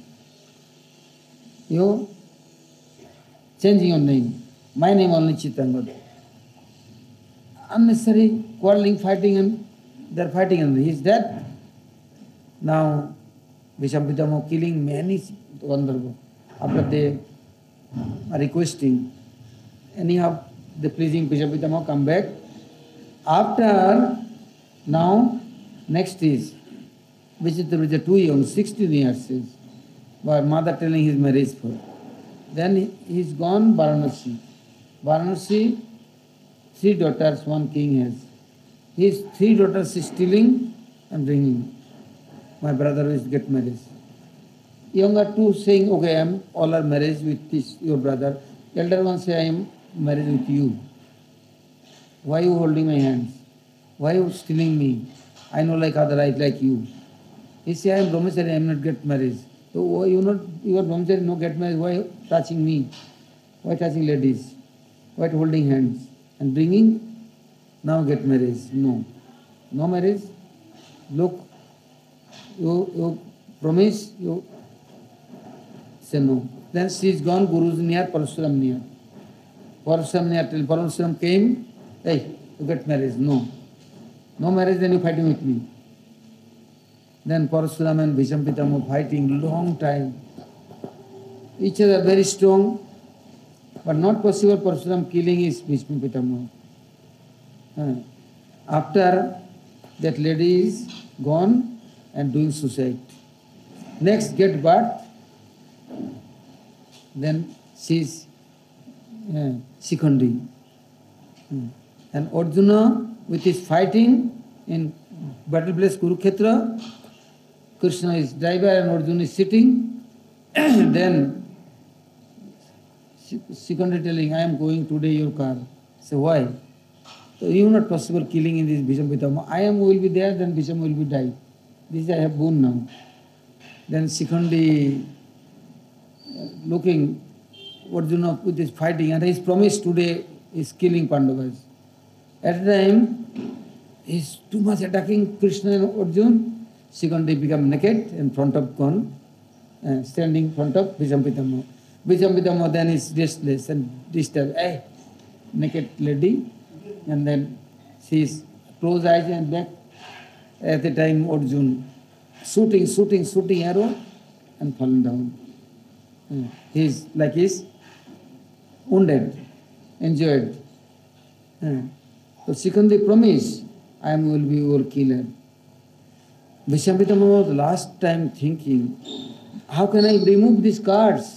You changing your name. My name only Chittangada. Unnecessary quarreling, fighting, and they're fighting, and he is dead. Now, Vishampitamo killing many Gandharva. After they are requesting, anyhow, the pleasing Vishampitamo come back. After, now, next is Vichitra is too young, 16 years is, but mother telling his marriage for. Then he is gone Varanasi. Varanasi, 3 daughters, 1 king has. His 3 daughters is stealing and bringing. My brother will get married. Younger 2 saying, okay, I am all are married with this, your brother. Elder one say, I am married with you. Why you holding my hands? Why you stealing me? I know like other, I like you. He say, I am brahmachari, I am not get married. So why you not, you are brahmachari, no get married, why touching me? Why touching ladies? Why holding hands? And bringing, now get married. No. No marriage. Look, you promise, you say no. Then she is gone, Guru's near, Parasuram near. Parasuram near, till Parasuram came, hey, you get married. No. No marriage, then you fighting with me. Then Parasuram and Vishampitamo fighting long time. Each other very strong, but not possible Parasuram killing is Vishampitamo. After that lady is gone and doing suicide. Next get birth, then she is Shikhandi. And Arjuna with his fighting in battle place Kurukshetra, Krishna is driver and Arjuna is sitting. Then Shikhandi telling, I am going today your car. Say, why? So you not possible killing in this Vishampitama. I am will be there, then Bhisham will be die. This I have boon now. Then Shikhandi looking Arjuna with his fighting, and his promise today is killing Pandavas. At the time, he is too much attacking Krishna and Arjuna. Shikhandi become naked in front of Gon, standing in front of Vishampitama. Vishampitama then is restless and disturbed. Hey, naked lady. And then she is close eyes and back. At the time Arjuna shooting arrow and fallen down. He is like is wounded, injured. So Shikhandi promised, I will be your killer. Vishampitama was last time thinking, how can I remove these cards?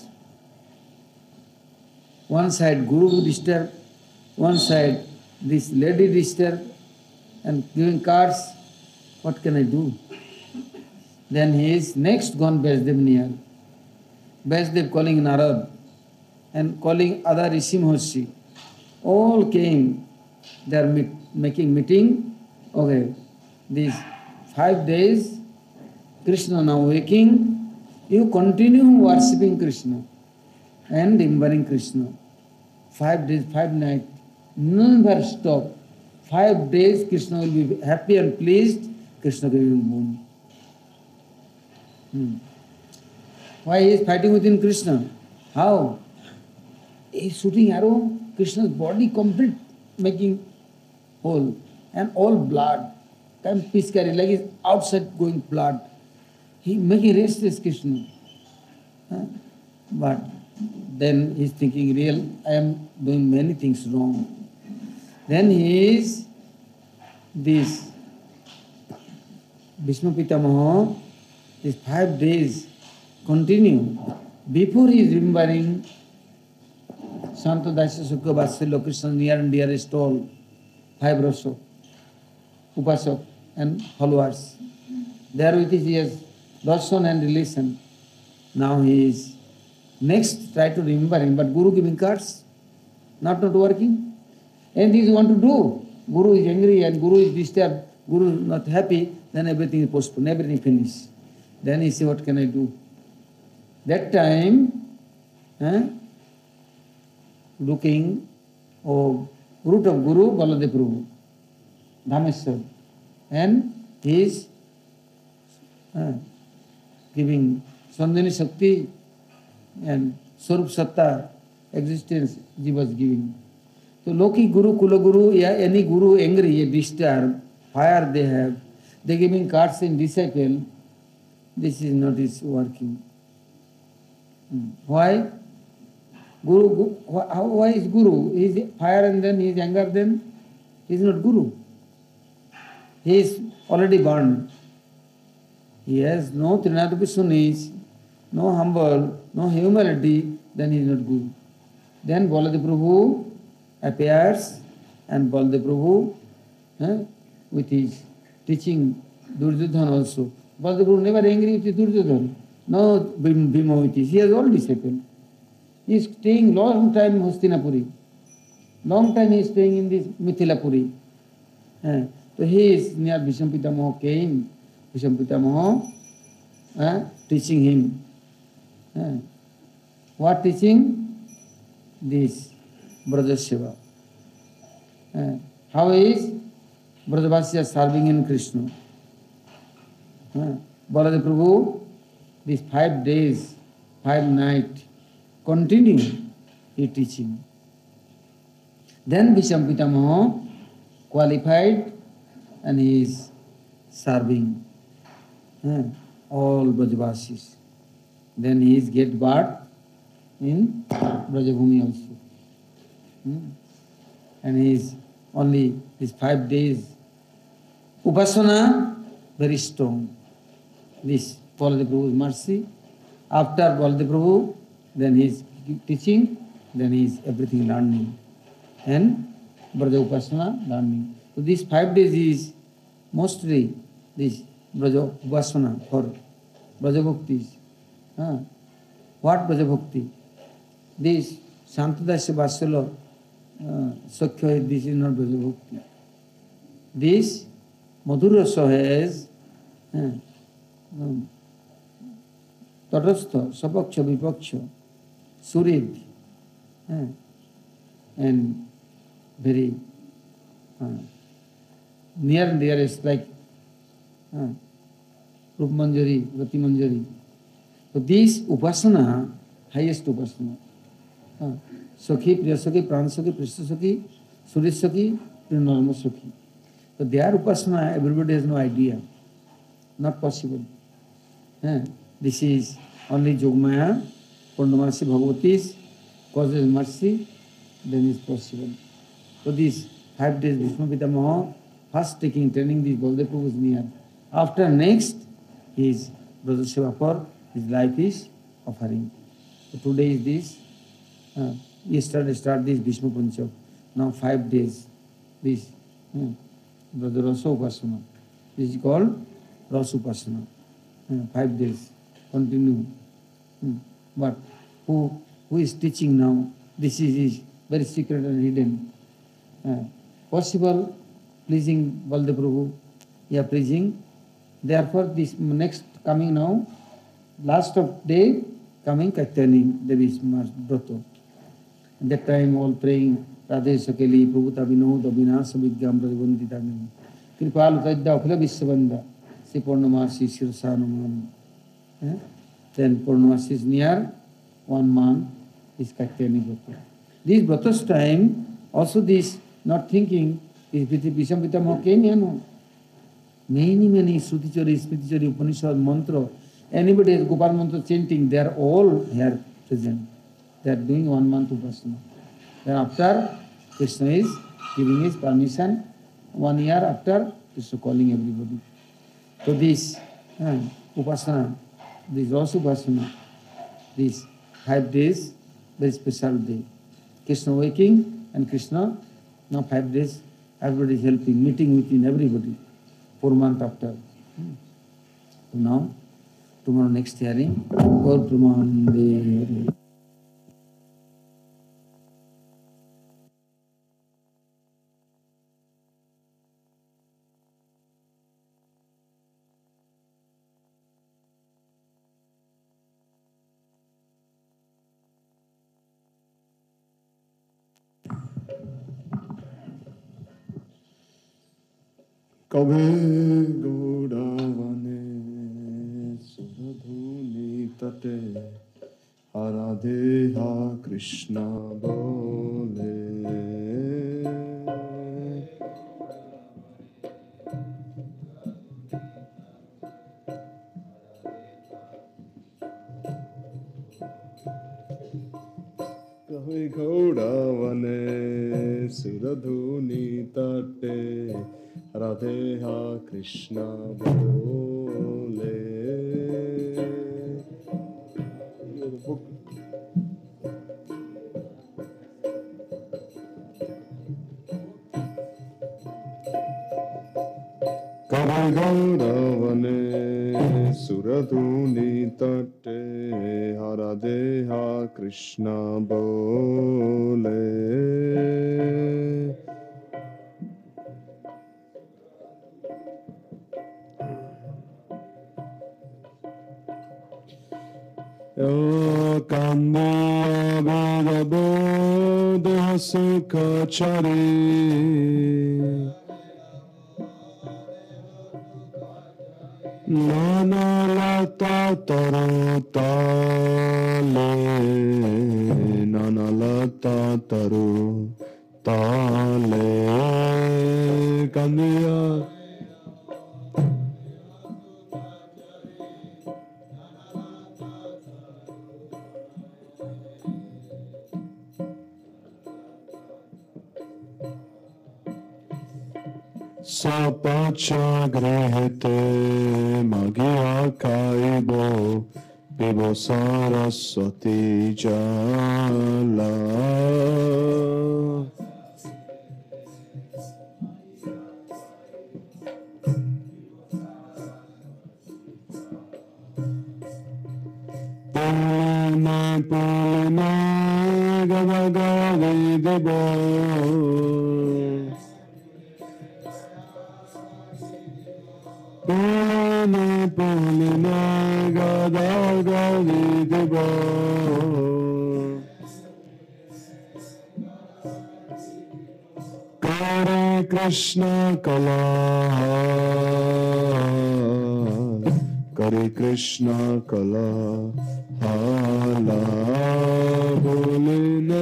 One side Guru disturbed, one side this lady disturbed, and giving cards, what can I do? Then he is next gone Vyasdev near. Vyasdev calling Narad and calling other Rishi Maharshi. All came, they are making meeting. Okay, these 5 days, Krishna now waking, you continue worshipping Krishna and remembering Krishna. 5 days, 5 nights, never stop. 5 days Krishna will be happy and pleased, Krishna giving boon. Why he is fighting within Krishna? How? He is shooting arrow, Krishna's body complete making whole, and all blood. Time piece carry, like his outside going blood. He making restless Krishna. But then he is thinking, real, I am doing many things wrong. Then he is this Bhishma Pitamaha, these 5 days continue. Before he is remembering Santa Dasya Sukha Vatsalya Krishna near and dearest all, 5 Rasok, Upasok and followers. There with his ears, darshan and relation. Now he is next try to remember him, but Guru giving cards, not working. Anything you want to do, Guru is angry and Guru is disturbed, Guru is not happy, then everything is postponed, everything finished. Then he say, what can I do? That time, looking, root of Guru, Baladev Prabhu, Dhameswar, and his giving Sandhini Shakti and Swarup Satta existence he was giving. So Loki Guru, Kula Guru, yeah, any Guru angry, disturbed, fire they have, they giving cards in disciple, this is not his working. Why? Why is Guru? He is fire and then he is anger, then he is not Guru. He is already burned. He has no Trinadapishunis, no humble, no humility, then he is not Guru. Then Baladev Prabhu appears and Baladev Prabhu with his teaching Duryodhana also. Baladev Prabhu never angry with Duryodhana. No Bhima with his. He has all disciples. He is staying long time in Hastinapuri. Long time he is staying in this Mithilapuri. So he is near Bhishma Pitamaha came. Bhishma Pitamaha teaching him. What teaching? This Braja Seva. How is Brajavasya serving in Krishna? Baladev Prabhu, these 5 days, 5 nights, continue he teaching. Then Bhishma Pitamaha qualified and he is serving all Brajavasis. Then he is get birth in Brajabhumi also. And he is only these 5 days. Upasana very strong. This Baladev Prabhu's mercy. After Baladev Prabhu, then he is teaching, then he is everything learning. And Braja Upasana learning. So these 5 days is mostly this Braja Upasana for Braja Bhaktis. What Braja Bhakti? This Shantadasya Vatsala Sakhya, this is not Braja Bhakti. This Madhurasa has Tadastha, Sapaksha, Vipaksha, Surid, and very near and dearest like Rup Manjari, Vati Manjari. So this Upasana, highest Upasana. Sakhi, Priya Sakhi, Pran Sakhi, Prishta Sakhi, Surid Sakhi, Prinalma Sakhi. So their Upasana, everybody has no idea. Not possible. This is only Jogmaya, Purnamasi Bhagavati's causes mercy, then is possible. So these 5 days Bhishma Pitamaha first taking training, this Baladev Prabhu is near. After next, his Braja Seva for his life is offering. So today is this, yesterday start this Bhishma Panchak. Now 5 days, this Braja Rasa Upasana. This is called Rasa Upasana. 5 days, continue. But who is teaching now? This is very secret and hidden. Possible, pleasing Baladev Prabhu, you are pleasing. Therefore, this next coming now, last of day, coming Katyani Devi's Brata. At that time, all praying, Radhe Sakeli, Prabhuta Vinod, Abhinasa Vidyam, Pradivandita Mim. Kripal Tadda, Akhila Visvabandha, Si Purnamasi, Shirsanamam. Then Purnamasi is near, 1 month is Katyani Brata. This Brata's time, also this, not thinking, is Bhishma Pitamaha came here, no? Many Srutichari, Smritichari, Upanishad, Mantra, anybody has Gopal Mantra chanting, they are all here present. They are doing 1 month Upasana. Then after, Krishna is giving his permission, 1 year after, Krishna calling everybody. So this Upasana, this Rasa Upasana, these 5 days, very special day. Krishna waking and Krishna, now 5 days, everybody is helping, meeting within everybody. 4 months after. So now, tomorrow next hearing, Gaur Pramanande. Kabhe Gaudavane Suradhu Krishna bole. Kavi Gaudavane Suradhuni Tate Radheha Krishna bole. The book. Kavi Gaudavane Suradhuni Tate Radheha Krishna bole. Kanya Vedabodha Sukhachari Nana Lata Tarutale Nana Lata Tarutale Kanya Sapacha grehete magia kaibo pibo saraswati jala. Pulina gavaga videbo. Pulina gadaga videbo. Kare Krishna kala, Kare Krishna kala, hala bolina.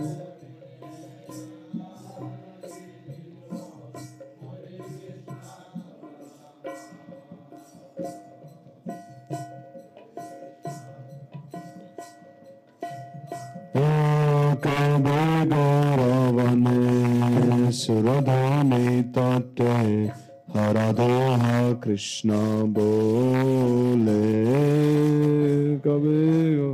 Kabhagaravane Suradhani Tate Haradeha Krishna bole. Kabhega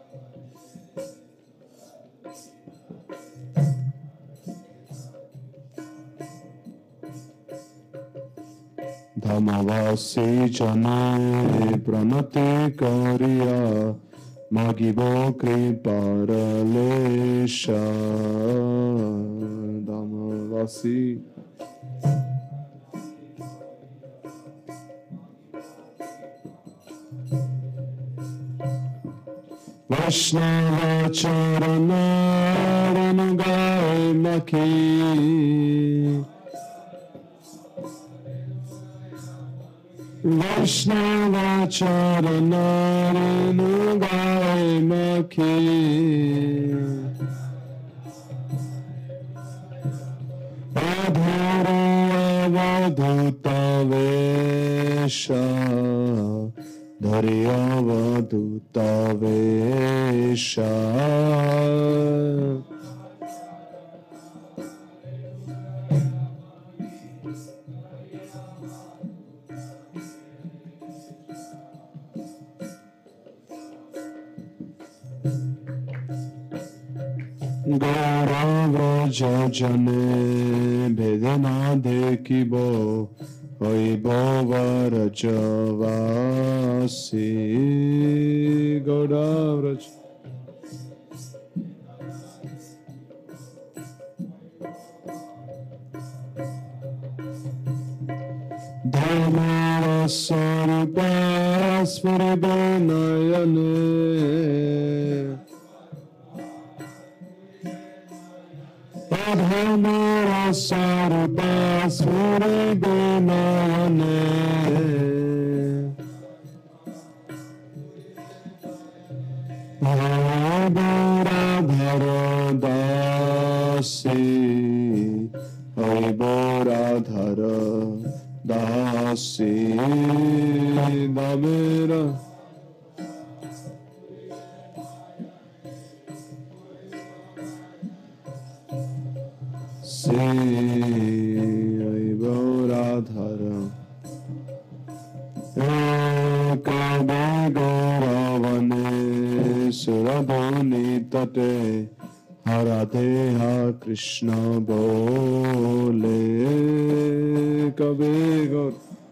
Dhamavasi Jane Pranati Kariya Magibo Kriparalesha Dhamavasi Vaishnava Charana Ranugai Maki Vaishnava Charana Ranugai Maki Adhara Avadhuta Vesha Dharyavadhuta Vesha Gauravaja Jane Vedana Dekibo Vaibhavarajavasi Gauravraj Dhamara Sarupasvaridanayane Dhamara Sarupasvaridanayane Radharadhara दासी हरिबो राधार दासी दामेरा से हरिबो राधार कबे गौरवने सुरधुनि तटे हराधे हा कृष्ण बोले कबे गौर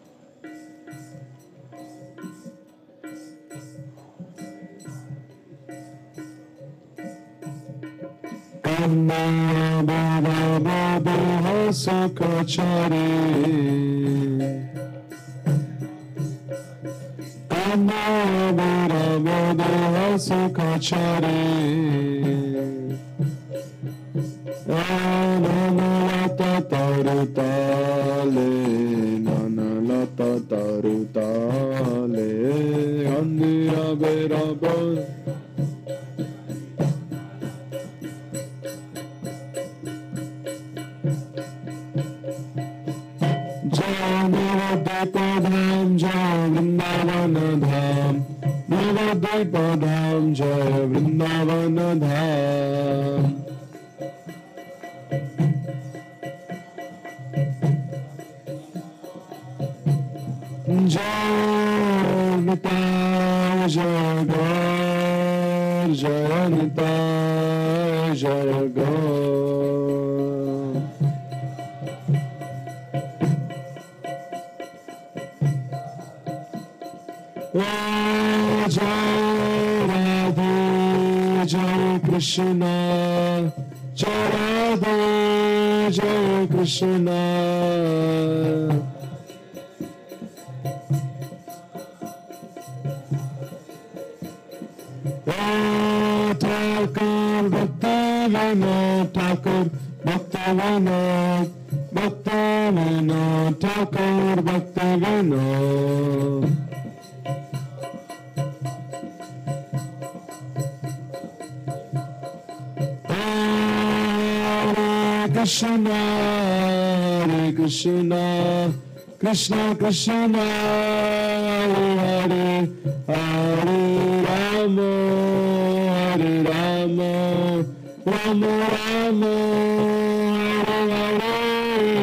सुखचारे सुखचारे ननलता तारुताले ननलता तारुताले अंदिरा बेराबो नवद्वीप धाम जय वृंदावन धाम नवद्वीप धाम जय वृंदावन धाम जय निताय जय गौर जय निताय जय गौर जय राधे जय कृष्ण जय राधे जय कृष्ण ठाकुर भक्ति विनोद ठाकुर भक्ति विनोद भक्ति विनोद ठाकुर भक्ति Vinod Krishna, Hare Krishna, Krishna Krishna, Hare Hare, Hare Rama, Hare Rama, Rama Rama, Hare Hare.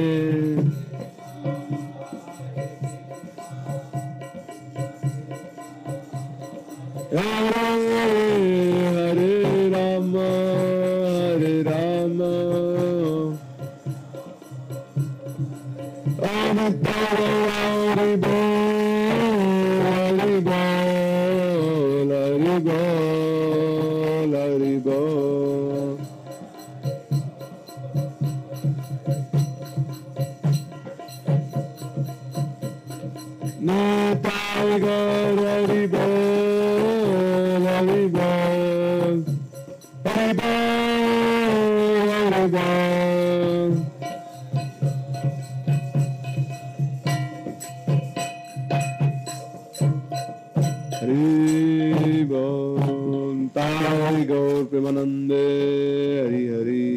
Hare Hare Rama, Hare Rama. Hare Bol, Hare Bol, Hare Bol, Hare Bol. Nitai Gaur, Hare Bol, Hare Bol, Hare Bol, Hare Bol. Hari Bol, Tai Gaur Premanande, Hari Hari.